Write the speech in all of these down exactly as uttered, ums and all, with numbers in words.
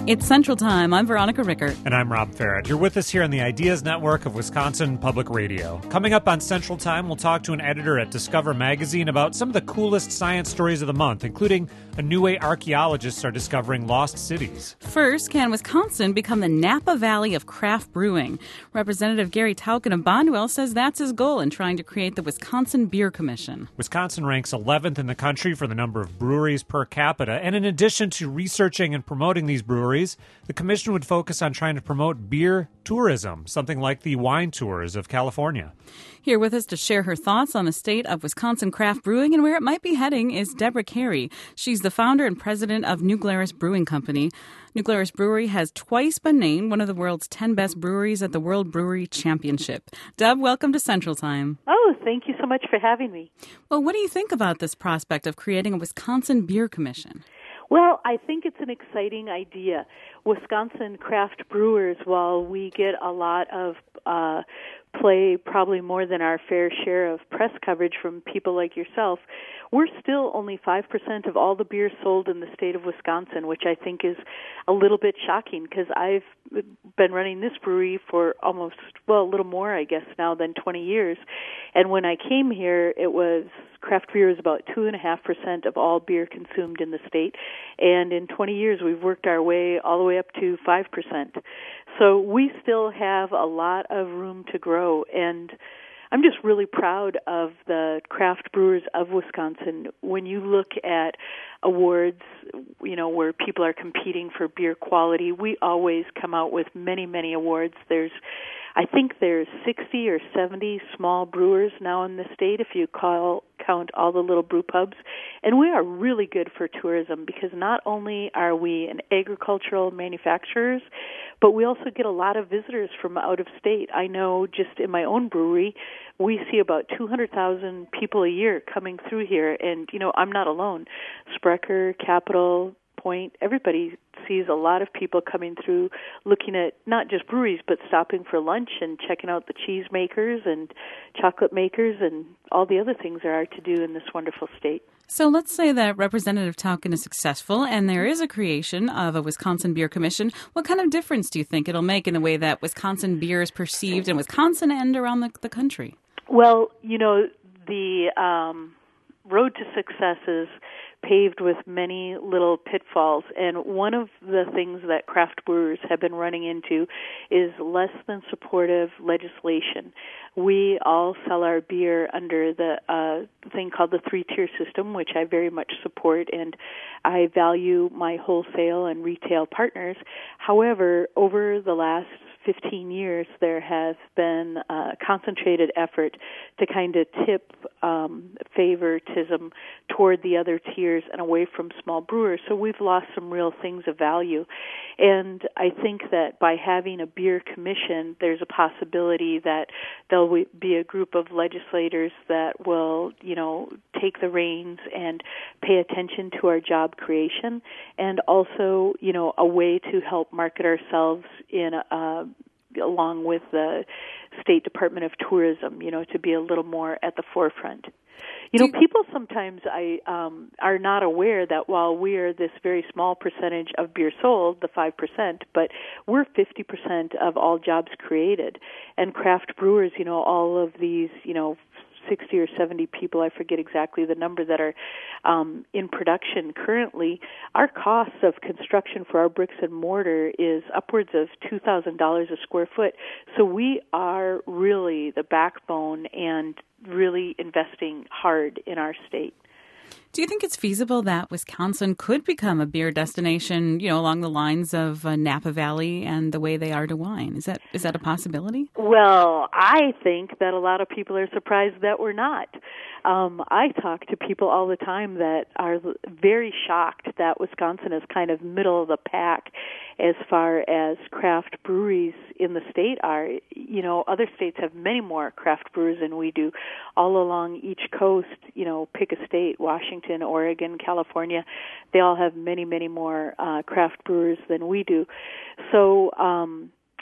It's Central Time. I'm Veronica Rickert. And I'm Rob Farrett. You're with us here on the Ideas Network of Wisconsin Public Radio. Coming up on Central Time, we'll talk to an editor at Discover Magazine about some of the coolest science stories of the month, including a new way archaeologists are discovering lost cities. First, can Wisconsin become the Napa Valley of craft brewing? Representative Gary Tauken of Bondwell says that's his goal in trying to create the Wisconsin Beer Commission. Wisconsin ranks eleventh in the country for the number of breweries per capita, and in addition to researching and promoting these breweries, the commission would focus on trying to promote beer tourism, something like the wine tours of California. Here with us to share her thoughts on the state of Wisconsin craft brewing and where it might be heading is Deborah Carey. She's the founder and president of New Glarus Brewing Company. New Glarus Brewery has twice been named one of the world's ten best breweries at the World Brewery Championship. Deb, welcome to Central Time. Oh, thank you so much for having me. Well, what do you think about this prospect of creating a Wisconsin Beer Commission? Well, I think it's an exciting idea. Wisconsin craft brewers, while we get a lot of uh, play, probably more than our fair share of press coverage from people like yourself, we're still only five percent of all the beer sold in the state of Wisconsin, which I think is a little bit shocking because I've been running this brewery for almost, well, a little more, I guess, now than twenty years. And when I came here, it was craft beer is about two point five percent of all beer consumed in the state. And in twenty years, we've worked our way all the way up to five percent. So we still have a lot of room to grow. And I'm just really proud of the craft brewers of Wisconsin. When you look at awards, you know, where people are competing for beer quality, we always come out with many, many awards. There's, I think there's sixty or seventy small brewers now in the state if you call, count all the little brew pubs. And we are really good for tourism because not only are we an agricultural manufacturers, but we also get a lot of visitors from out of state. I know just in my own brewery, we see about two hundred thousand people a year coming through here. And, you know, I'm not alone. Sprecher, Capital, Point, everybody sees a lot of people coming through looking at not just breweries, but stopping for lunch and checking out the cheese makers and chocolate makers and all the other things there are to do in this wonderful state. So let's say that Representative Tauken is successful and there is a creation of a Wisconsin Beer Commission. What kind of difference do you think it'll make in the way that Wisconsin beer is perceived in Wisconsin and around the, the country? Well, you know, the um, road to success is paved with many little pitfalls, and one of the things that craft brewers have been running into is less than supportive legislation. We all sell our beer under the uh, thing called the three-tier system, which I very much support, and I value my wholesale and retail partners. However, over the last fifteen years, there has been a concentrated effort to kind of tip um, favoritism toward the other tiers and away from small brewers. So we've lost some real things of value. And I think that by having a beer commission, there's a possibility that there'll be a group of legislators that will, you know, take the reins and pay attention to our job creation, and also, you know, a way to help market ourselves in a along with the State Department of Tourism, you know, to be a little more at the forefront. You know, people sometimes I um, are not aware that while we are this very small percentage of beer sold, the five percent, but we're fifty percent of all jobs created. And craft brewers, you know, all of these, you know, sixty or seventy people, I forget exactly the number, that are um, in production currently, our costs of construction for our bricks and mortar is upwards of two thousand dollars a square foot. So we are really the backbone and really investing hard in our state. Do you think it's feasible that Wisconsin could become a beer destination, you know, along the lines of uh, Napa Valley and the way they are to wine? Is that is that a possibility? Well, I think that a lot of people are surprised that we're not. Um, I talk to people all the time that are very shocked that Wisconsin is kind of middle of the pack as far as craft breweries in the state are. You know, other states have many more craft brewers than we do. All along each coast, you know, pick a state, Washington, Oregon, California, they all have many, many more uh, craft brewers than we do. So, um,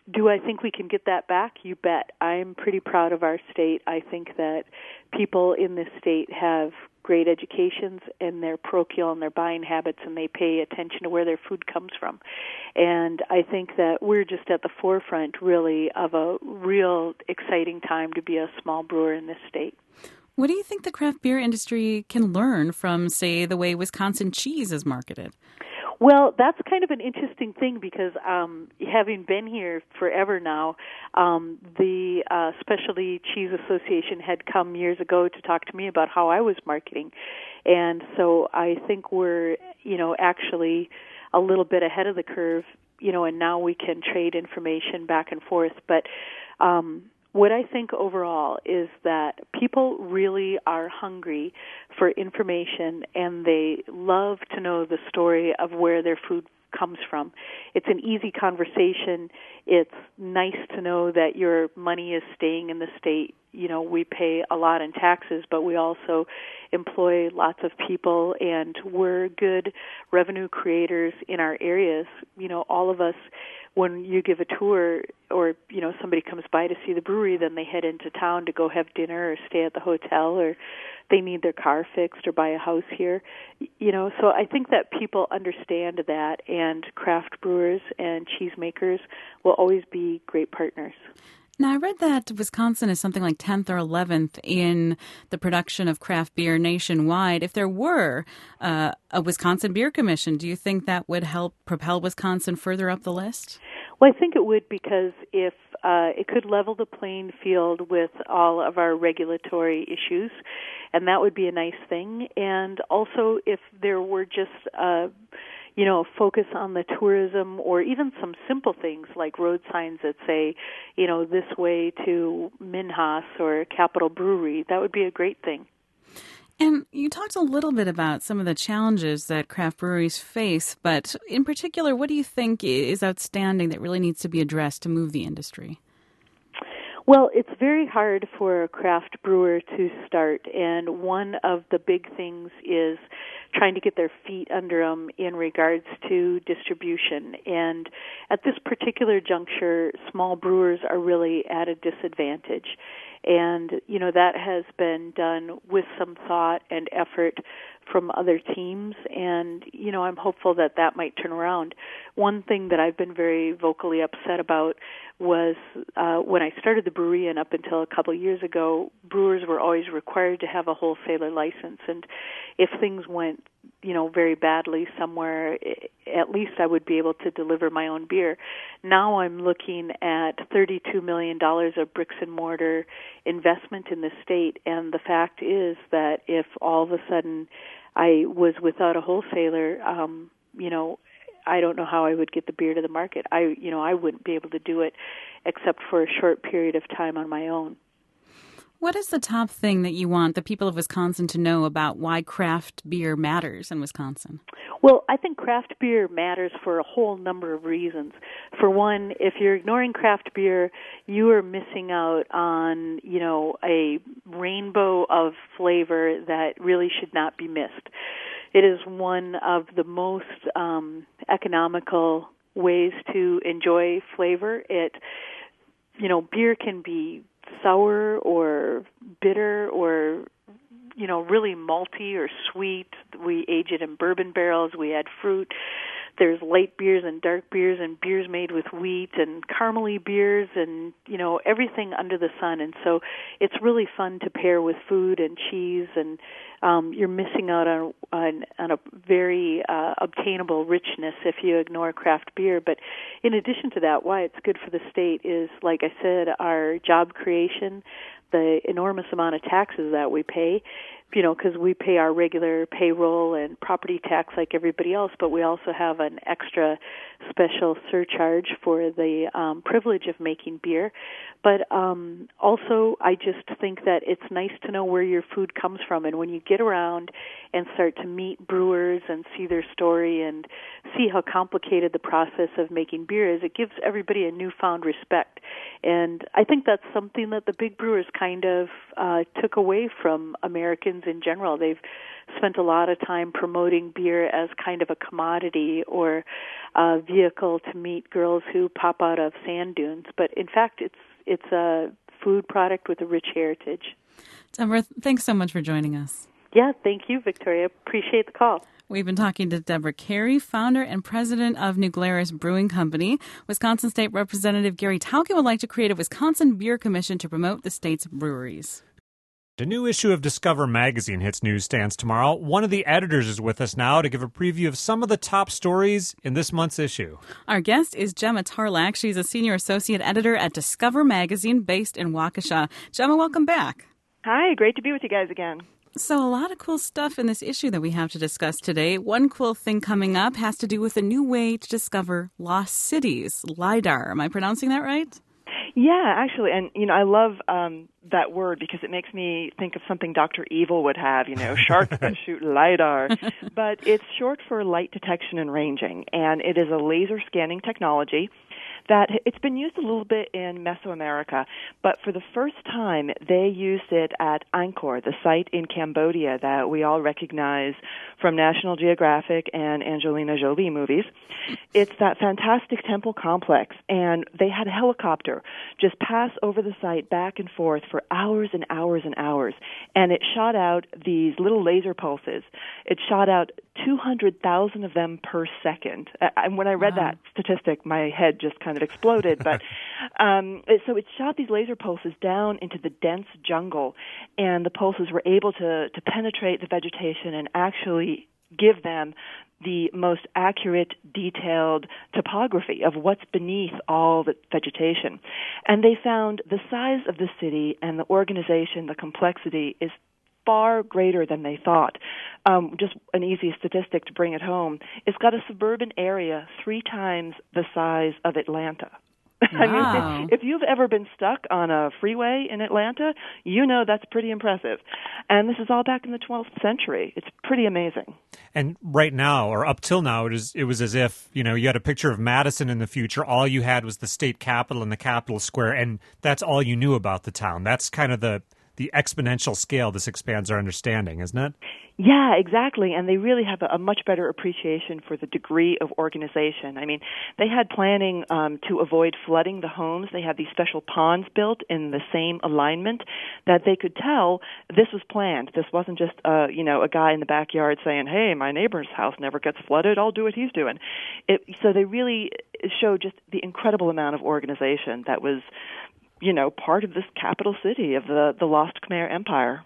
do I think we can get that back? You bet. I'm pretty proud of our state. I think that people in this state have great educations, and they're parochial in their buying habits, and they pay attention to where their food comes from. And I think that we're just at the forefront, really, of a real exciting time to be a small brewer in this state. What do you think the craft beer industry can learn from, say, the way Wisconsin cheese is marketed? Well, that's kind of an interesting thing because um, having been here forever now, um, the uh, Specialty Cheese Association had come years ago to talk to me about how I was marketing. And so I think we're, you know, actually a little bit ahead of the curve, you know, and now we can trade information back and forth. But um what I think overall is that people really are hungry for information, and they love to know the story of where their food comes from. It's an easy conversation. It's nice to know that your money is staying in the state. You know, we pay a lot in taxes, but we also employ lots of people, and we're good revenue creators in our areas. You know, all of us, when you give a tour or, you know, somebody comes by to see the brewery, then they head into town to go have dinner or stay at the hotel, or they need their car fixed or buy a house here. You know, so I think that people understand that, and craft brewers and cheesemakers will always be great partners. Now, I read that Wisconsin is something like tenth or eleventh in the production of craft beer nationwide. If there were uh, a Wisconsin Beer Commission, do you think that would help propel Wisconsin further up the list? Well, I think it would, because if uh, it could level the playing field with all of our regulatory issues, and that would be a nice thing. And also, if there were just uh, you know, focus on the tourism, or even some simple things like road signs that say, you know, this way to Minhas or Capitol Brewery, that would be a great thing. And you talked a little bit about some of the challenges that craft breweries face, but in particular, what do you think is outstanding that really needs to be addressed to move the industry? Well, it's very hard for a craft brewer to start, and one of the big things is trying to get their feet under them in regards to distribution. And at this particular juncture, small brewers are really at a disadvantage. And, you know, that has been done with some thought and effort from other teams, and, you know, I'm hopeful that that might turn around. One thing that I've been very vocally upset about was uh, when I started the brewery, and up until a couple of years ago, brewers were always required to have a wholesaler license, and if things went, you know, very badly somewhere, at least I would be able to deliver my own beer. Now I'm looking at thirty-two million dollars of bricks and mortar investment in the state, and the fact is that if all of a sudden I was without a wholesaler, um, you know, I don't know how I would get the beer to the market. I, you know, I wouldn't be able to do it except for a short period of time on my own. What is the top thing that you want the people of Wisconsin to know about why craft beer matters in Wisconsin? Well, I think craft beer matters for a whole number of reasons. For one, if you're ignoring craft beer, you are missing out on, you know, a rainbow of flavor that really should not be missed. It is one of the most um, economical ways to enjoy flavor. It, you know, beer can be sour or bitter or, you know, really malty or sweet. We age it in bourbon barrels. We add fruit. There's light beers and dark beers and beers made with wheat and caramely beers and, you know, everything under the sun. And so it's really fun to pair with food and cheese, and um, you're missing out on, on, on a very uh, obtainable richness if you ignore craft beer. But in addition to that, why it's good for the state is, like I said, our job creation, the enormous amount of taxes that we pay, you know, because we pay our regular payroll and property tax like everybody else, but we also have an extra special surcharge for the um, privilege of making beer. But um, also, I just think that it's nice to know where your food comes from. And when you get around and start to meet brewers and see their story and see how complicated the process of making beer is, it gives everybody a newfound respect. And I think that's something that the big brewers kind of uh, took away from Americans in general. They've spent a lot of time promoting beer as kind of a commodity or uh, vehicle to meet girls who pop out of sand dunes. But in fact, it's it's a food product with a rich heritage. Deborah, thanks so much for joining us. Yeah, thank you, Victoria. Appreciate the call. We've been talking to Deborah Carey, founder and president of New Glarus Brewing Company. Wisconsin State Representative Gary Tauke would like to create a Wisconsin Beer Commission to promote the state's breweries. A new issue of Discover magazine hits newsstands tomorrow. One of the editors is with us now to give a preview of some of the top stories in this month's issue. Our guest is Gemma Tarlack. She's a senior associate editor at Discover magazine based in Waukesha. Gemma, welcome back. Hi, great to be with you guys again. So a lot of cool stuff in this issue that we have to discuss today. One cool thing coming up has to do with a new way to discover lost cities, LIDAR. Am I pronouncing that right? Yeah, actually, and, you know, I love um, that word because it makes me think of something Doctor Evil would have, you know, sharks that shoot LIDAR. But it's short for light detection and ranging, and it is a laser scanning technology that it's been used a little bit in Mesoamerica, but for the first time, they used it at Angkor, the site in Cambodia that we all recognize from National Geographic and Angelina Jolie movies. It's that fantastic temple complex, and they had a helicopter just pass over the site back and forth for hours and hours and hours, and it shot out these little laser pulses. It shot out two hundred thousand of them per second. And when I read wow. that statistic, my head just kind of exploded. But um, so it shot these laser pulses down into the dense jungle, and the pulses were able to, to penetrate the vegetation and actually give them the most accurate, detailed topography of what's beneath all the vegetation. And they found the size of the city and the organization, the complexity is far greater than they thought. Um, just an easy statistic to bring it home. It's got a suburban area three times the size of Atlanta. Wow. I mean, if you've ever been stuck on a freeway in Atlanta, you know that's pretty impressive. And this is all back in the twelfth century. It's pretty amazing. And right now, or up till now, it is it was as if, you know, you had a picture of Madison in the future. All you had was the state capitol and the Capitol Square, and that's all you knew about the town. That's kind of the the exponential scale this expands our understanding, isn't it? Yeah, exactly. And they really have a, a much better appreciation for the degree of organization. I mean, they had planning um, to avoid flooding the homes. They had these special ponds built in the same alignment that they could tell this was planned. This wasn't just, uh, you know, a guy in the backyard saying, hey, my neighbor's house never gets flooded. I'll do what he's doing. It, so they really showed just the incredible amount of organization that was, you know, part of this capital city of the, the lost Khmer Empire.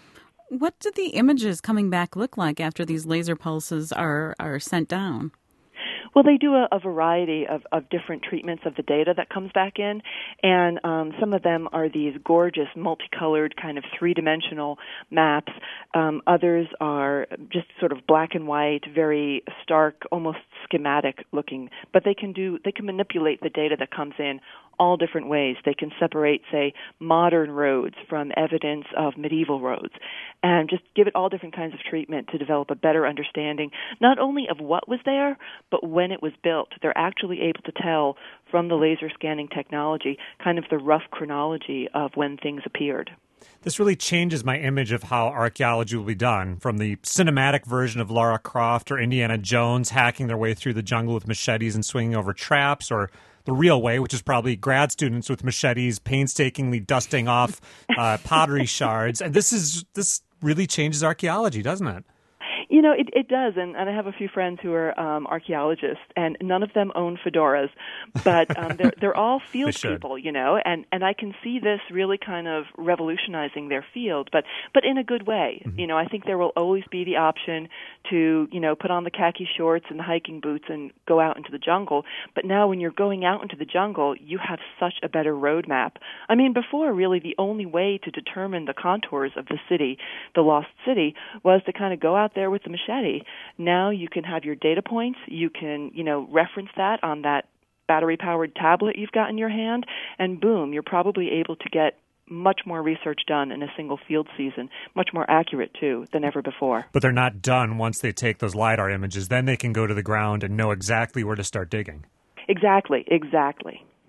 What do the images coming back look like after these laser pulses are, are sent down? Well, they do a, a variety of, of different treatments of the data that comes back in, and um, some of them are these gorgeous, multicolored, kind of three-dimensional maps. Um, others are just sort of black and white, very stark, almost schematic-looking. But they can do, they can manipulate the data that comes in all different ways. They can separate, say, modern roads from evidence of medieval roads, and just give it all different kinds of treatment to develop a better understanding, not only of what was there, but when it was built. They're actually able to tell from the laser scanning technology kind of the rough chronology of when things appeared. This really changes my image of how archaeology will be done, from the cinematic version of Lara Croft or Indiana Jones hacking their way through the jungle with machetes and swinging over traps, or the real way, which is probably grad students with machetes painstakingly dusting off uh, pottery shards. And this is this really changes archaeology, doesn't it? You know, it, it does, and, and I have a few friends who are um, archaeologists, and none of them own fedoras, but um, they're, they're all field people, you know, and, and I can see this really kind of revolutionizing their field, but, but in a good way. Mm-hmm. You know, I think there will always be the option to, you know, put on the khaki shorts and the hiking boots and go out into the jungle, but now when you're going out into the jungle, you have such a better roadmap. I mean, before, really, the only way to determine the contours of the city, the lost city, was to kind of go out there with the machete. Now you can have your data points. You can, you know, reference that on that battery-powered tablet you've got in your hand, and boom, you're probably able to get much more research done in a single field season, much more accurate, too, than ever before. But they're not done once they take those LiDAR images. Then they can go to the ground and know exactly where to start digging. Exactly, exactly.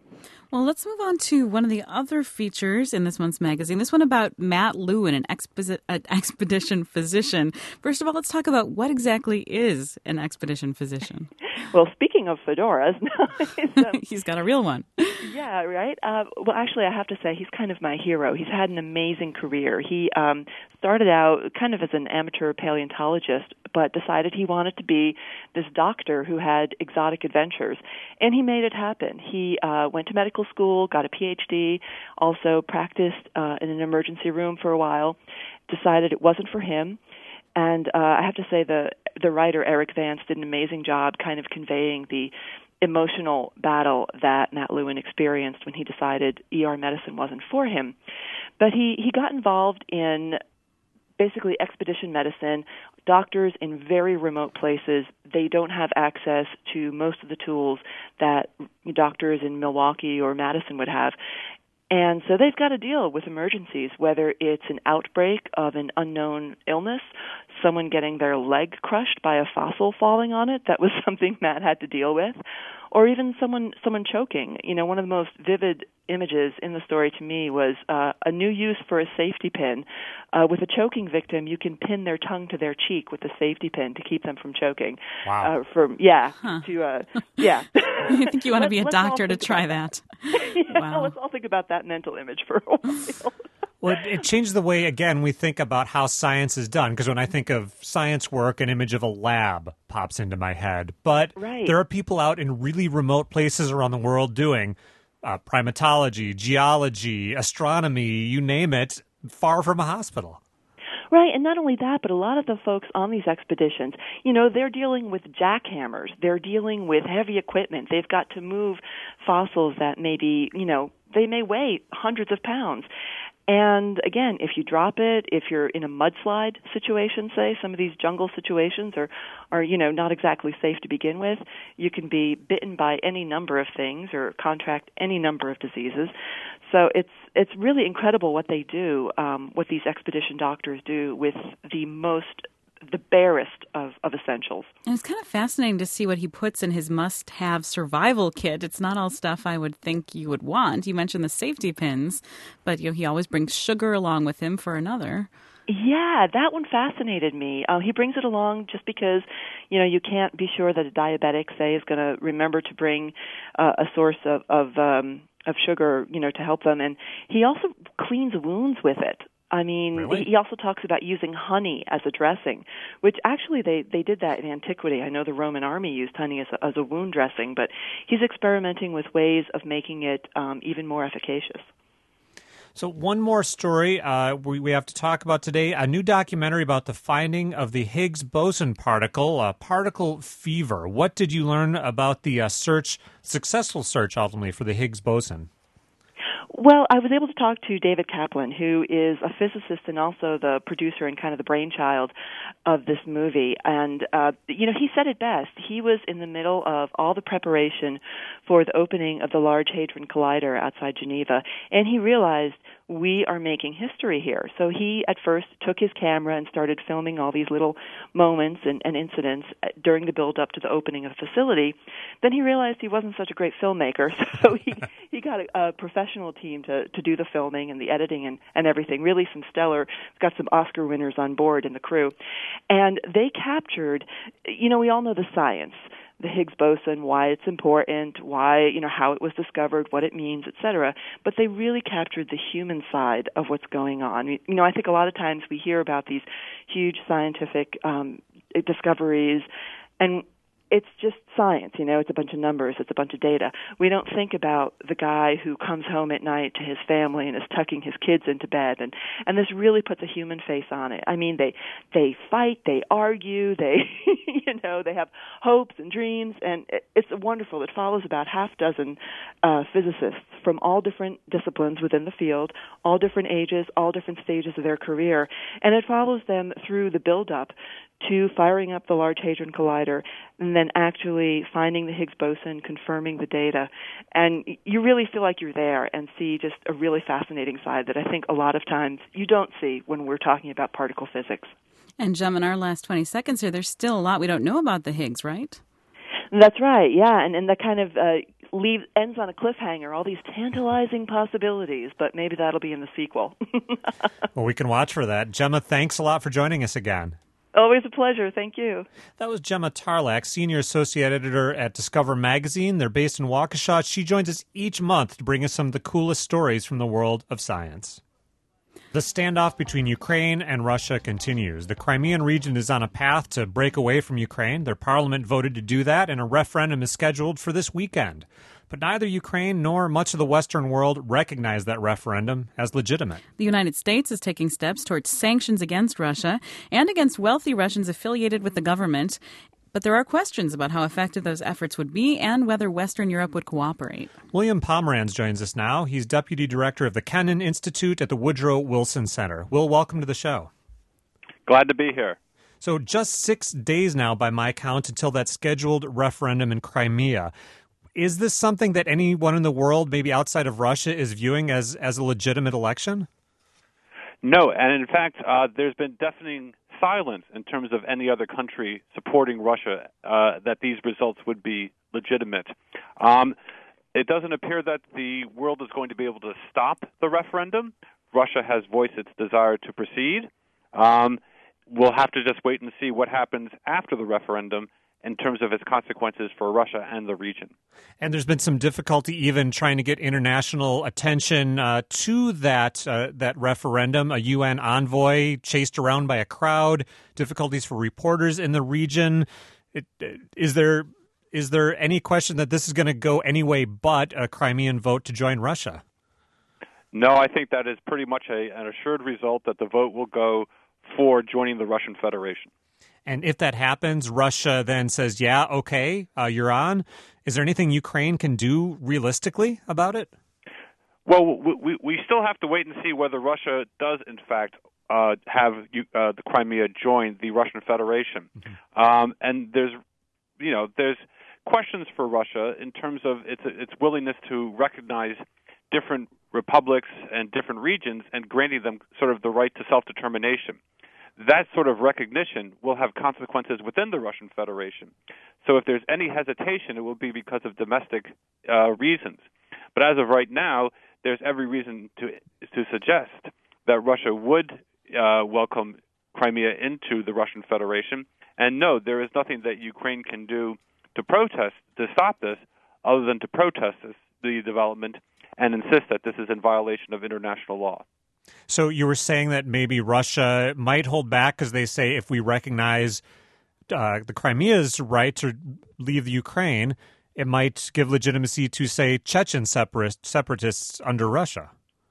Well, let's move on to one of the other features in this month's magazine, this one about Matt Lewin, an, exposi- an expedition physician. First of all, let's talk about what exactly is an expedition physician. Well, speaking of fedoras, um, he's got a real one. Yeah, right? Uh, well, actually, I have to say he's kind of my hero. He's had an amazing career. He um, started out kind of as an amateur paleontologist, but decided he wanted to be this doctor who had exotic adventures, and he made it happen. He uh, went to medical school, got a P H D, also practiced uh, in an emergency room for a while, decided it wasn't for him, and uh, I have to say the the writer Eric Vance did an amazing job kind of conveying the emotional battle that Matt Lewin experienced when he decided E R medicine wasn't for him. But he, he got involved in basically expedition medicine. Doctors in very remote places, they don't have access to most of the tools that doctors in Milwaukee or Madison would have. And so they've got to deal with emergencies, whether it's an outbreak of an unknown illness, someone getting their leg crushed by a fossil falling on it, that was something Matt had to deal with, or even someone someone choking. You know, one of the most vivid images in the story to me was uh, a new use for a safety pin. Uh, with a choking victim, you can pin their tongue to their cheek with a safety pin to keep them from choking. Wow. Uh, from yeah, huh. to uh, yeah. I think you want to be a let's doctor to try that. yeah, Wow. Let's all think about that mental image for a while. Well, it, it changed the way, again, we think about how science is done. Because when I think of science work, an image of a lab pops into my head. But right. there are people out in really remote places around the world doing uh, primatology, geology, astronomy, you name it, far from a hospital. Right, and not only that, but a lot of the folks on these expeditions, you know, they're dealing with jackhammers. They're dealing with heavy equipment. They've got to move fossils that may be, you know, they may weigh hundreds of pounds. And again, if you drop it, if you're in a mudslide situation, say, some of these jungle situations are, are, you know, not exactly safe to begin with. You can be bitten by any number of things or contract any number of diseases. So it's it's really incredible what they do, um, what these expedition doctors do with the most the barest of, of essentials. And it's kind of fascinating to see what he puts in his must-have survival kit. It's not all stuff I would think you would want. You mentioned the safety pins, but you know, he always brings sugar along with him for another. Yeah, that one fascinated me. Uh, he brings it along just because, you know, you can't be sure that a diabetic, say, is going to remember to bring uh, a source of of, um, of sugar, you know, to help them. And he also cleans wounds with it. I mean, really? He also talks about using honey as a dressing, which actually they, they did that in antiquity. I know the Roman army used honey as a, as a wound dressing, but he's experimenting with ways of making it um, even more efficacious. So one more story uh, we, we have to talk about today, a new documentary about the finding of the Higgs boson particle, uh, particle fever. What did you learn about the uh, search, successful search ultimately for the Higgs boson? Well, I was able to talk to David Kaplan, who is a physicist and also the producer and kind of the brainchild of this movie. And, uh, you know, he said it best. He was in the middle of all the preparation for the opening of the Large Hadron Collider outside Geneva, and he realized we are making history here. So he, at first, took his camera and started filming all these little moments and, and incidents during the build-up to the opening of the facility. Then he realized he wasn't such a great filmmaker, so he, he got a, a professional team to, to do the filming and the editing and, and everything. Really some stellar, got some Oscar winners on board in the crew. And they captured, you know, we all know the science, the Higgs boson, why it's important, why, you know, how it was discovered, what it means, et cetera. But they really captured the human side of what's going on. You know, I think a lot of times we hear about these huge scientific um, discoveries, and it's just science, you know, it's a bunch of numbers, it's a bunch of data. We don't think about the guy who comes home at night to his family and is tucking his kids into bed, and, and this really puts a human face on it. I mean, they they fight, they argue, they, you know, they have hopes and dreams, and it, it's wonderful. It follows about half dozen uh, physicists from all different disciplines within the field, all different ages, all different stages of their career, and it follows them through the build-up to firing up the Large Hadron Collider and then actually finding the Higgs boson, confirming the data. And you really feel like you're there and see just a really fascinating side that I think a lot of times you don't see when we're talking about particle physics. And, Jem, in our last twenty seconds here, there's still a lot we don't know about the Higgs, right? That's right, yeah. And, and the kind of uh, leave ends on a cliffhanger, all these tantalizing possibilities, but maybe that'll be in the sequel. Well, we can watch for that. Gemma, thanks a lot for joining us again. Always a pleasure. Thank you. That was Gemma Tarlak, Senior Associate Editor at Discover Magazine. They're based in Waukesha. She joins us each month to bring us some of the coolest stories from the world of science. The standoff between Ukraine and Russia continues. The Crimean region is on a path to break away from Ukraine. Their parliament voted to do that, and a referendum is scheduled for this weekend. But neither Ukraine nor much of the Western world recognize that referendum as legitimate. The United States is taking steps towards sanctions against Russia and against wealthy Russians affiliated with the government. But there are questions about how effective those efforts would be and whether Western Europe would cooperate. William Pomeranz joins us now. He's Deputy Director of the Kennan Institute at the Woodrow Wilson Center. Will, welcome to the show. Glad to be here. So just six days now, by my count, until that scheduled referendum in Crimea. Is this something that anyone in the world, maybe outside of Russia, is viewing as, as a legitimate election? No, and in fact, uh, there's been deafening silence in terms of any other country supporting Russia uh, that these results would be legitimate. Um, it doesn't appear that the world is going to be able to stop the referendum. Russia has voiced its desire to proceed. Um, we'll have to just wait and see what happens after the referendum in terms of its consequences for Russia and the region. And there's been some difficulty even trying to get international attention uh, to that uh, that referendum. A U N envoy chased around by a crowd, difficulties for reporters in the region. It, is there is there any question that this is going to go any way but a Crimean vote to join Russia? No, I think that is pretty much a, an assured result that the vote will go for joining the Russian Federation. And if that happens, Russia then says, yeah, okay, uh, you're on. Is there anything Ukraine can do realistically about it? Well, we, we still have to wait and see whether Russia does, in fact, uh, have uh, the Crimea join the Russian Federation. Mm-hmm. Um, and there's, you know, there's questions for Russia in terms of its its willingness to recognize different republics and different regions and granting them sort of the right to self-determination. That sort of recognition will have consequences within the Russian Federation. So if there's any hesitation, it will be because of domestic uh, reasons. But as of right now, there's every reason to to suggest that Russia would uh, welcome Crimea into the Russian Federation. And no, there is nothing that Ukraine can do to protest, to stop this, other than to protest this, the development and insist that this is in violation of international law. So you were saying that maybe Russia might hold back because they say if we recognize uh, the Crimea's right to leave the Ukraine, it might give legitimacy to, say, Chechen separatist, separatists under Russia.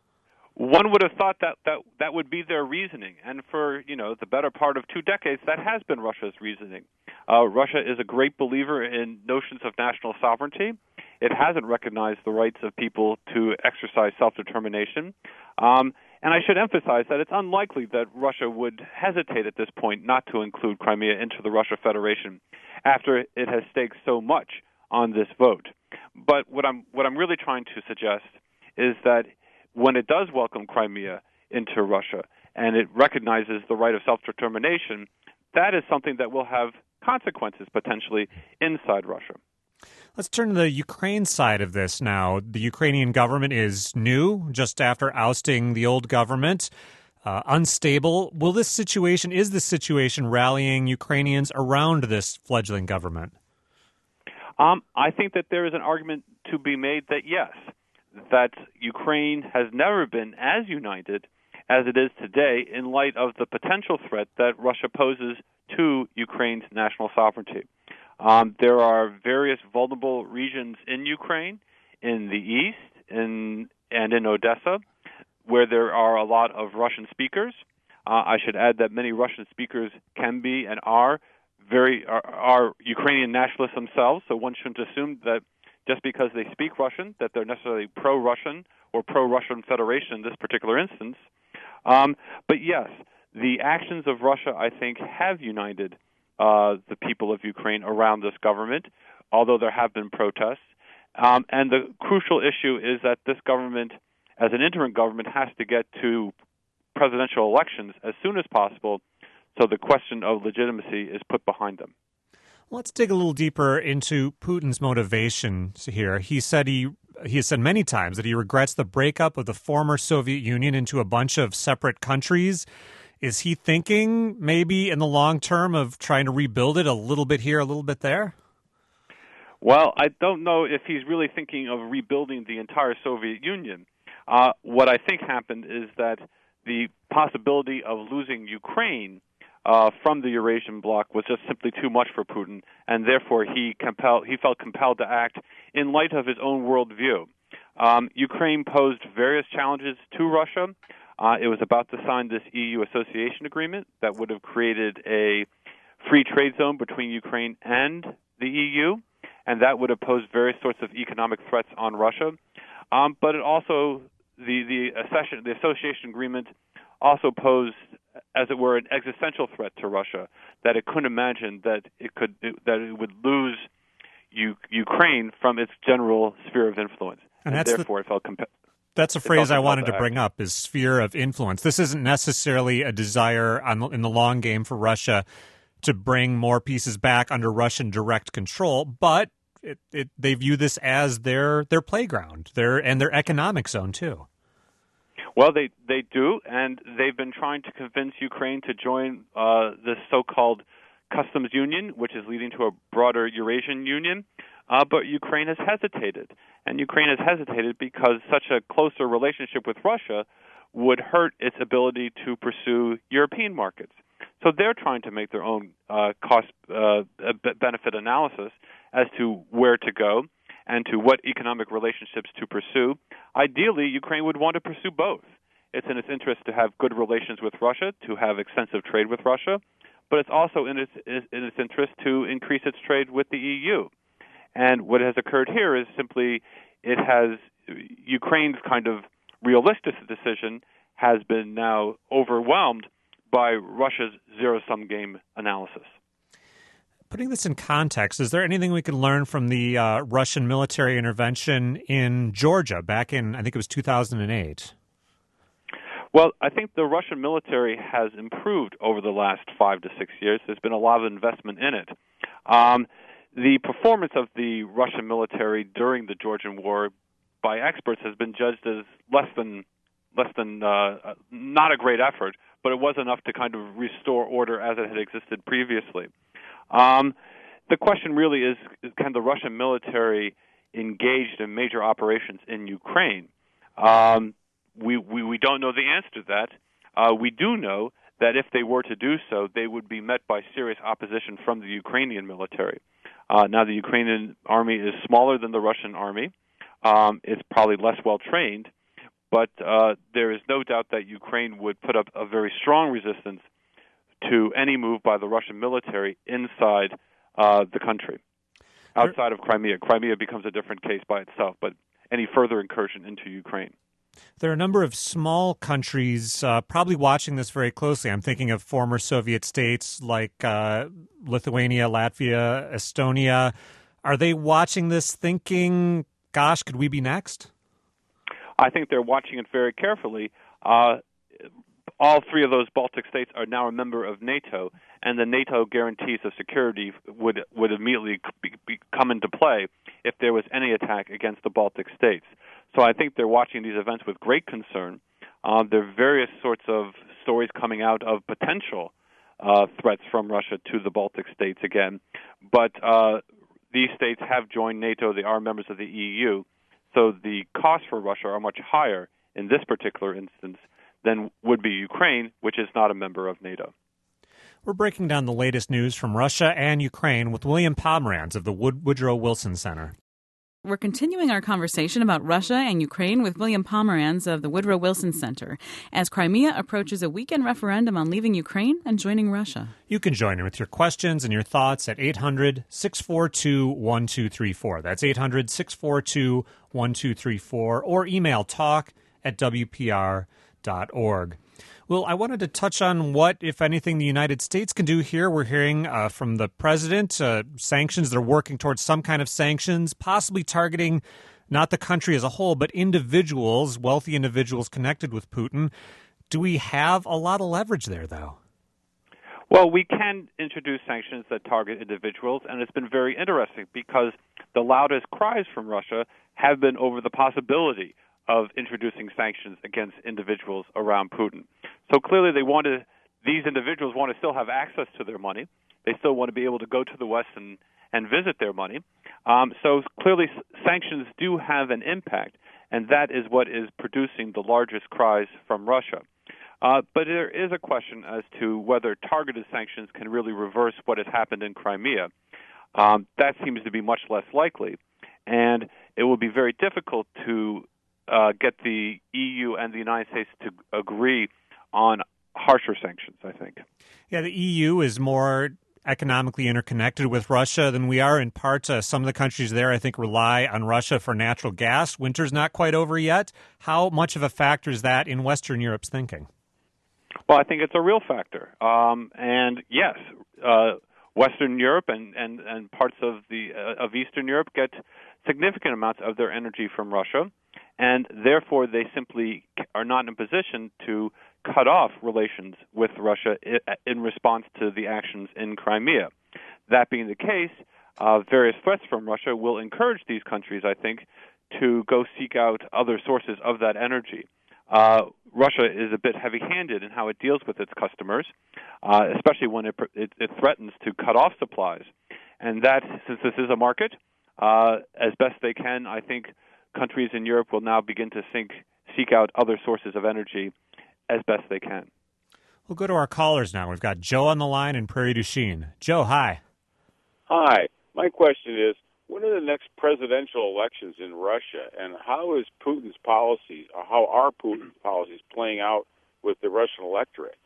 One would have thought that, that that would be their reasoning. And for, you know, the better part of two decades, that has been Russia's reasoning. Uh, Russia is a great believer in notions of national sovereignty. It hasn't recognized the rights of people to exercise self-determination. Um, and I should emphasize that it's unlikely that Russia would hesitate at this point not to include Crimea into the Russia Federation after it has staked so much on this vote. But what I'm what I'm really trying to suggest is that when it does welcome Crimea into Russia and it recognizes the right of self-determination, that is something that will have consequences potentially inside Russia. Let's turn to the Ukraine side of this now. The Ukrainian government is new, just after ousting the old government, uh, unstable. Will this situation, is this situation rallying Ukrainians around this fledgling government? Um, I think that there is an argument to be made that yes, that Ukraine has never been as united as it is today in light of the potential threat that Russia poses to Ukraine's national sovereignty. Um, there are various vulnerable regions in Ukraine, in the east, in, and in Odessa, where there are a lot of Russian speakers. Uh, I should add that many Russian speakers can be and are very are, are Ukrainian nationalists themselves. So one shouldn't assume that just because they speak Russian that they're necessarily pro-Russian or pro-Russian Federation in this particular instance. Um, but yes, the actions of Russia, I think, have united Uh, the people of Ukraine around this government, although there have been protests. Um, and the crucial issue is that this government, as an interim government, has to get to presidential elections as soon as possible, so the question of legitimacy is put behind them. Let's dig a little deeper into Putin's motivations here. He said he he has said many times that he regrets the breakup of the former Soviet Union into a bunch of separate countries. Is he thinking maybe in the long term of trying to rebuild it a little bit here, a little bit there? Well, I don't know if he's really thinking of rebuilding the entire Soviet Union. Uh, what I think happened is that the possibility of losing Ukraine uh, from the Eurasian bloc was just simply too much for Putin, and therefore he compelled, he felt compelled to act in light of his own worldview. Um, Ukraine posed various challenges to Russia. Uh, it was about to sign this E U association agreement that would have created a free trade zone between Ukraine and the E U, and that would have posed various sorts of economic threats on Russia. Um, but it also, the the, accession, the association agreement also posed, as it were, an existential threat to Russia, that it couldn't imagine that it could that it would lose U- Ukraine from its general sphere of influence, and, and that's therefore the, it felt compelled. That's a phrase I wanted to bring up, is sphere of influence. This isn't necessarily a desire on the, in the long game for Russia to bring more pieces back under Russian direct control, but it, it, they view this as their their playground, their and their economic zone too. Well, they they do, and they've been trying to convince Ukraine to join uh, this so-called customs union, which is leading to a broader Eurasian union. Uh, but Ukraine has hesitated, and Ukraine has hesitated because such a closer relationship with Russia would hurt its ability to pursue European markets. So they're trying to make their own uh, cost uh, benefit analysis as to where to go and to what economic relationships to pursue. Ideally, Ukraine would want to pursue both. It's in its interest to have good relations with Russia, to have extensive trade with Russia, but it's also in its in its interest to increase its trade with the E U. And what has occurred here is simply it has Ukraine's kind of realistic decision has been now overwhelmed by Russia's zero-sum game analysis. Putting this in context, is there anything we can learn from the uh, Russian military intervention in Georgia back in, I think it was two thousand eight? Well, I think the Russian military has improved over the last five to six years. There's been a lot of investment in it. Um, The performance of the Russian military during the Georgian War by experts has been judged as less than less than uh, not a great effort, but it was enough to kind of restore order as it had existed previously. Um, the question really is, can the Russian military engaged in major operations in Ukraine? Um, we, we we don't know the answer to that. Uh, we do know that if they were to do so, they would be met by serious opposition from the Ukrainian military. Uh, now, the Ukrainian army is smaller than the Russian army. Um, it's probably less well-trained, but uh, there is no doubt that Ukraine would put up a very strong resistance to any move by the Russian military inside uh, the country. Outside of Crimea, Crimea becomes a different case by itself, but any further incursion into Ukraine. There are a number of small countries uh, probably watching this very closely. I'm thinking of former Soviet states like uh, Lithuania, Latvia, Estonia. Are they watching this thinking, gosh, could we be next? I think they're watching it very carefully. Uh, all three of those Baltic states are now a member of NATO, and the NATO guarantees of security would would immediately be, be, come into play if there was any attack against the Baltic states. So I think they're watching these events with great concern. Uh, there are various sorts of stories coming out of potential uh, threats from Russia to the Baltic states again. But uh, these states have joined NATO. They are members of the E U. So the costs for Russia are much higher in this particular instance than would be Ukraine, which is not a member of NATO. We're breaking down the latest news from Russia and Ukraine with William Pomeranz of the Wood- Woodrow Wilson Center. We're continuing our conversation about Russia and Ukraine with William Pomeranz of the Woodrow Wilson Center as Crimea approaches a weekend referendum on leaving Ukraine and joining Russia. You can join in with your questions and your thoughts at eight hundred, six four two, one two three four. That's eight hundred, six four two, one two three four, or email talk at w p r dot org. Well, I wanted to touch on what, if anything, the United States can do here. We're hearing uh, from the president uh, sanctions. They're working towards some kind of sanctions, possibly targeting not the country as a whole, but individuals, wealthy individuals connected with Putin. Do we have a lot of leverage there, though? Well, we can introduce sanctions that target individuals, and it's been very interesting because the loudest cries from Russia have been over the possibility of introducing sanctions against individuals around Putin. So clearly they want to, these individuals want to still have access to their money. They still want to be able to go to the West and, and visit their money. Um, so clearly sanctions do have an impact, and that is what is producing the largest cries from Russia. Uh, but there is a question as to whether targeted sanctions can really reverse what has happened in Crimea. Um, that seems to be much less likely, and it will be very difficult to uh, get the E U and the United States to agree on harsher sanctions, I think. Yeah, the E U is more economically interconnected with Russia than we are. In part, uh, some of the countries there, I think, rely on Russia for natural gas. Winter's not quite over yet. How much of a factor is that in Western Europe's thinking? Well, I think it's a real factor. Um, and yes, uh, Western Europe and, and, and parts of the uh, of Eastern Europe get significant amounts of their energy from Russia, and therefore they simply are not in a position to cut off relations with Russia in response to the actions in Crimea. That being the case, uh, various threats from Russia will encourage these countries, I think, to go seek out other sources of that energy. Uh, Russia is a bit heavy-handed in how it deals with its customers, uh, especially when it, it, it threatens to cut off supplies. And that, since this is a market, uh, as best they can, I think countries in Europe will now begin to think, seek out other sources of energy as best they can. We'll go to our callers now. We've got Joe on the line in Prairie du Chien. Joe, hi. Hi. My question is, when are the next presidential elections in Russia, and how is Putin's policies, or how are Putin's policies playing out with the Russian electorate?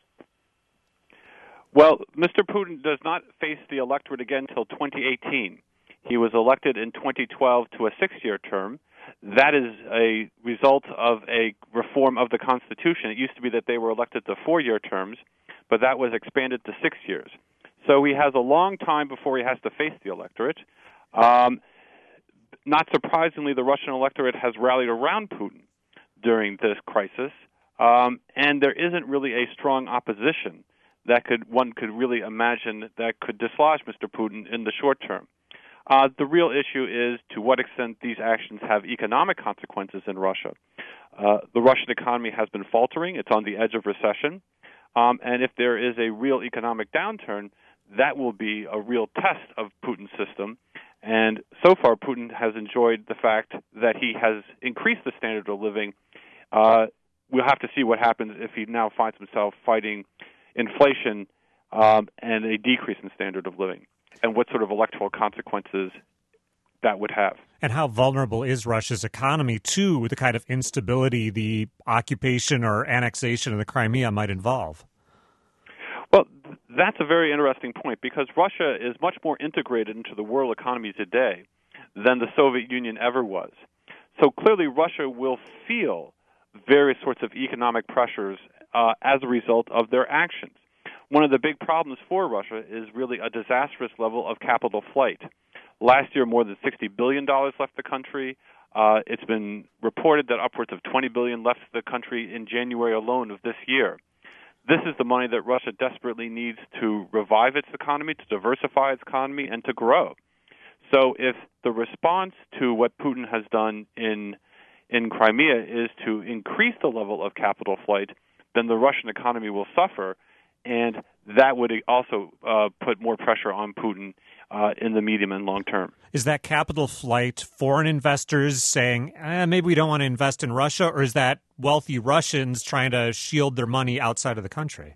Well, Mister Putin does not face the electorate again until twenty eighteen. He was elected in twenty twelve to a six-year term. That is a result of a reform of the Constitution. It used to be that they were elected to four-year terms, but that was expanded to six years. So he has a long time before he has to face the electorate. Um, not surprisingly, the Russian electorate has rallied around Putin during this crisis, um, and there isn't really a strong opposition that could one could really imagine that could dislodge Mister Putin in the short term. Uh, the real issue is to what extent these actions have economic consequences in Russia. Uh, the Russian economy has been faltering. It's on the edge of recession. Um, and if there is a real economic downturn, that will be a real test of Putin's system. And so far, Putin has enjoyed the fact that he has increased the standard of living. Uh, we'll have to see what happens if he now finds himself fighting inflation um, and a decrease in standard of living, and what sort of electoral consequences that would have. And how vulnerable is Russia's economy to the kind of instability the occupation or annexation of the Crimea might involve? Well, that's a very interesting point, because Russia is much more integrated into the world economy today than the Soviet Union ever was. So clearly Russia will feel various sorts of economic pressures uh, as a result of their actions. One of the big problems for Russia is really a disastrous level of capital flight. Last year, more than sixty billion dollars left the country. Uh, it's been reported that upwards of twenty billion dollars left the country in January alone of this year. This is the money that Russia desperately needs to revive its economy, to diversify its economy, and to grow. So if the response to what Putin has done in in Crimea is to increase the level of capital flight, then the Russian economy will suffer, and that would also uh, put more pressure on Putin uh, in the medium and long term. Is that capital flight foreign investors saying, eh, maybe we don't want to invest in Russia, or is that wealthy Russians trying to shield their money outside of the country?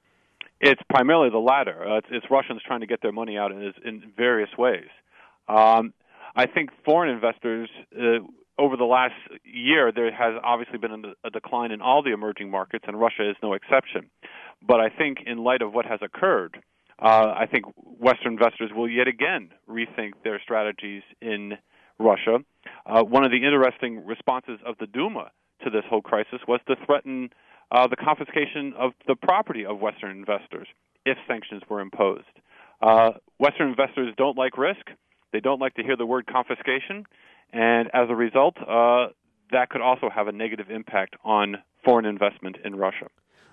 It's primarily the latter. Uh, it's, it's Russians trying to get their money out in, in various ways. Um, I think foreign investors, uh, over the last year, there has obviously been a, a decline in all the emerging markets, and Russia is no exception. But I think in light of what has occurred, uh, I think Western investors will yet again rethink their strategies in Russia. Uh, one of the interesting responses of the Duma to this whole crisis was to threaten uh, the confiscation of the property of Western investors if sanctions were imposed. Uh, Western investors don't like risk. They don't like to hear the word confiscation. And as a result, uh, that could also have a negative impact on foreign investment in Russia.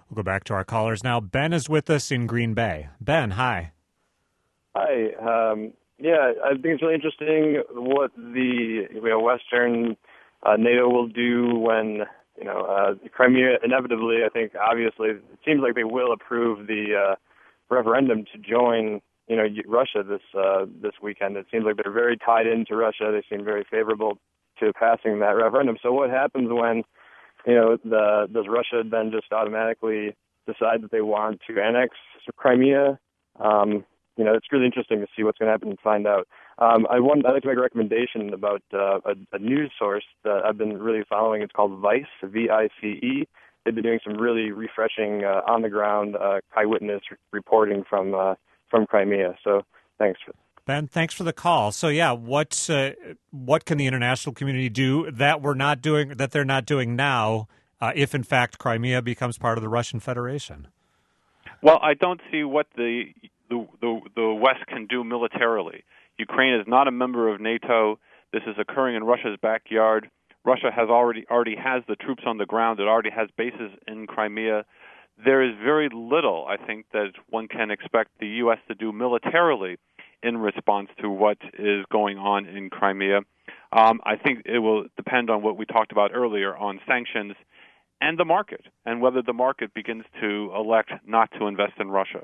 We'll go back to our callers now. Ben is with us in Green Bay. Ben, hi. Hi. Um, yeah, I think it's really interesting what the you know, Western uh, NATO will do when, you know, uh, Crimea inevitably, I think, obviously, it seems like they will approve the uh, referendum to join, you know, Russia this uh, this weekend. It seems like they're very tied into Russia. They seem very favorable to passing that referendum. So what happens when, you know, the does Russia then just automatically decide that they want to annex Crimea? Um, you know, it's really interesting to see what's going to happen and find out. Um, I want, I'd like to make a recommendation about uh, a, a news source that I've been really following. It's called Vice, V I C E. They've been doing some really refreshing, uh, on-the-ground uh, eyewitness reporting from uh, from Crimea. So thanks. Ben, thanks for the call. So, yeah, what uh, what can the international community do that we're not doing, that they're not doing now, uh, if in fact Crimea becomes part of the Russian Federation? Well, I don't see what the the the, the West can do militarily. Ukraine is not a member of NATO. This is occurring in Russia's backyard. Russia has already already has the troops on the ground. It already has bases in Crimea. There is very little, I think, that one can expect the U S to do militarily in response to what is going on in Crimea. Um, I think it will depend on what we talked about earlier on sanctions and the market, and whether the market begins to elect not to invest in Russia.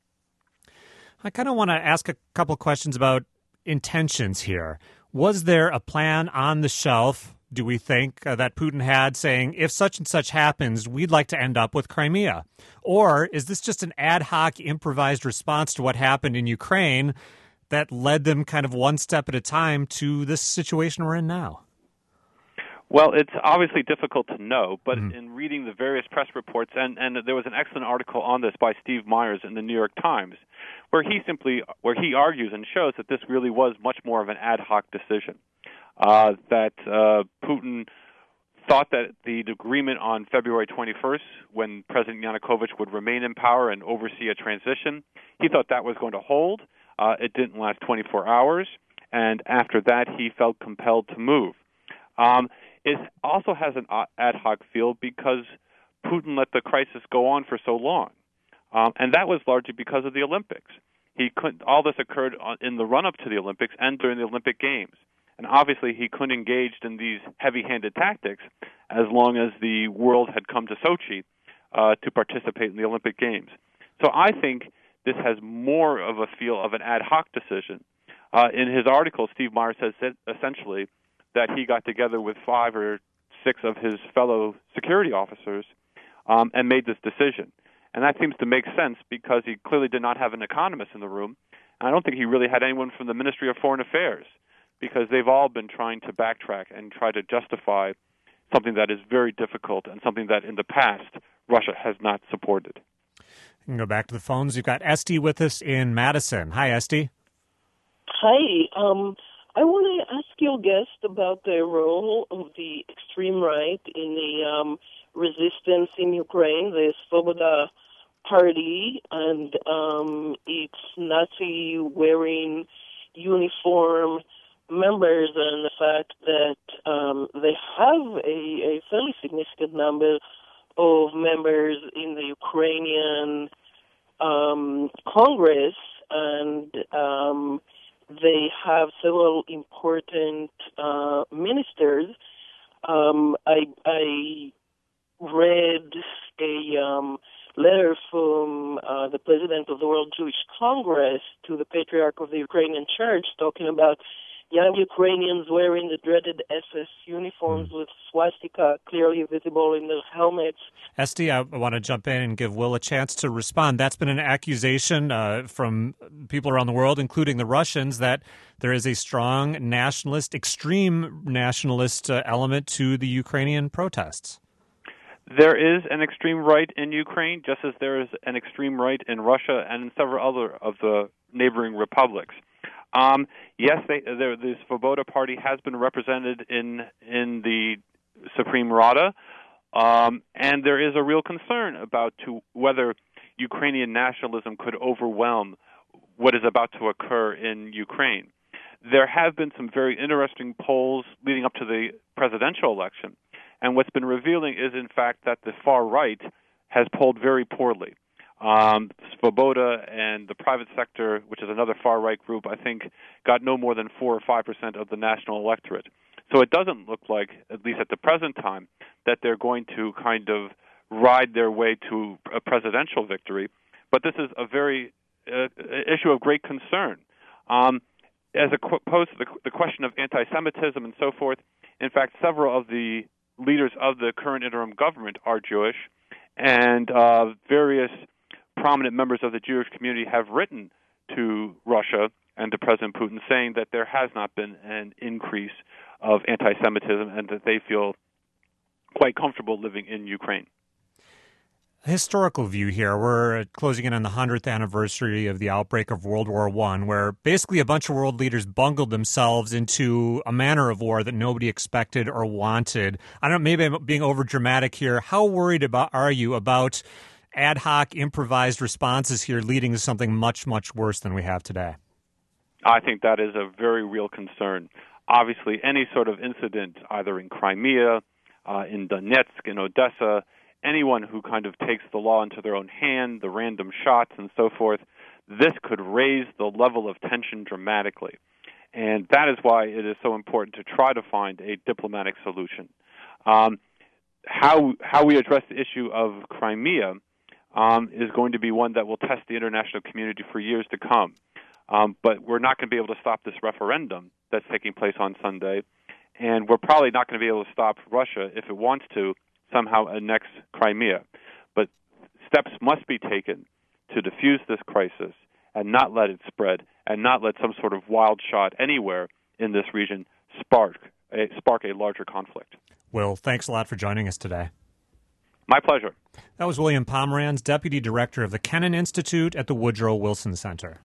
I kind of want to ask a couple questions about intentions here. Was there a plan on the shelf, do we think, uh, that Putin had saying, if such and such happens, we'd like to end up with Crimea? Or is this just an ad hoc improvised response to what happened in Ukraine that led them kind of one step at a time to this situation we're in now? Well, it's obviously difficult to know, but mm-hmm. in reading the various press reports, and, and there was an excellent article on this by Steve Myers in the New York Times, where he simply, where he argues and shows that this really was much more of an ad hoc decision, uh, that uh, Putin thought that the agreement on February twenty-first, when President Yanukovych would remain in power and oversee a transition, he thought that was going to hold. Uh, it didn't last twenty-four hours, and after that, he felt compelled to move. Um, It also has an ad hoc feel because Putin let the crisis go on for so long, um, and that was largely because of the Olympics. He couldn't. All this occurred in the run-up to the Olympics and during the Olympic Games, and obviously he couldn't engage in these heavy-handed tactics as long as the world had come to Sochi uh, to participate in the Olympic Games. So I think this has more of a feel of an ad hoc decision. Uh, in his article, Steve Myers says that essentially that he got together with five or six of his fellow security officers um, and made this decision. And that seems to make sense because he clearly did not have an economist in the room. And I don't think he really had anyone from the Ministry of Foreign Affairs, because they've all been trying to backtrack and try to justify something that is very difficult and something that in the past Russia has not supported. You can go back to the phones. You've got Esty with us in Madison. Hi, Esty. Hi. Um, I want to ask your guest about the role of the extreme right in the um, resistance in Ukraine, the Svoboda Party, and um, its Nazi-wearing uniform members, and the fact that um, they have a, a fairly significant number of members in the Ukrainian um, Congress, and um, they have several important uh, ministers. Um, I, I read a um, letter from uh, the president of the World Jewish Congress to the Patriarch of the Ukrainian Church talking about young Ukrainians wearing the dreaded S S uniforms with swastika clearly visible in their helmets. Esty, I want to jump in and give Will a chance to respond. That's been an accusation uh, from people around the world, including the Russians, that there is a strong nationalist, extreme nationalist uh, element to the Ukrainian protests. There is an extreme right in Ukraine, just as there is an extreme right in Russia and in several other of the neighboring republics. Um, yes, they, the Svoboda Party has been represented in in the Supreme Rada, um, and there is a real concern about to whether Ukrainian nationalism could overwhelm what is about to occur in Ukraine. There have been some very interesting polls leading up to the presidential election, and what's been revealing is, in fact, that the far right has polled very poorly. Um, Svoboda and the private sector, which is another far-right group, I think got no more than four or five percent of the national electorate. So it doesn't look like, at least at the present time, that they're going to kind of ride their way to a presidential victory. But this is a very uh, issue of great concern. Um, as opposed to the, the question of anti-Semitism and so forth, in fact, several of the leaders of the current interim government are Jewish, and uh, various prominent members of the Jewish community have written to Russia and to President Putin saying that there has not been an increase of anti-Semitism and that they feel quite comfortable living in Ukraine. Historical view here. We're closing in on the hundredth anniversary of the outbreak of World War One, where basically a bunch of world leaders bungled themselves into a manner of war that nobody expected or wanted. I don't know, maybe I'm being over dramatic here. How worried about are you about ad hoc improvised responses here leading to something much, much worse than we have today? I think that is a very real concern. Obviously, any sort of incident, either in Crimea, uh, in Donetsk, in Odessa, anyone who kind of takes the law into their own hand, the random shots and so forth, this could raise the level of tension dramatically. And that is why it is so important to try to find a diplomatic solution. Um, how how we address the issue of Crimea um, is going to be one that will test the international community for years to come. Um, but we're not going to be able to stop this referendum that's taking place on Sunday, and we're probably not going to be able to stop Russia, if it wants to, somehow annex Crimea. But steps must be taken to defuse this crisis and not let it spread and not let some sort of wild shot anywhere in this region spark a, spark a larger conflict. Will, thanks a lot for joining us today. My pleasure. That was William Pomeranz, Deputy Director of the Kennan Institute at the Woodrow Wilson Center.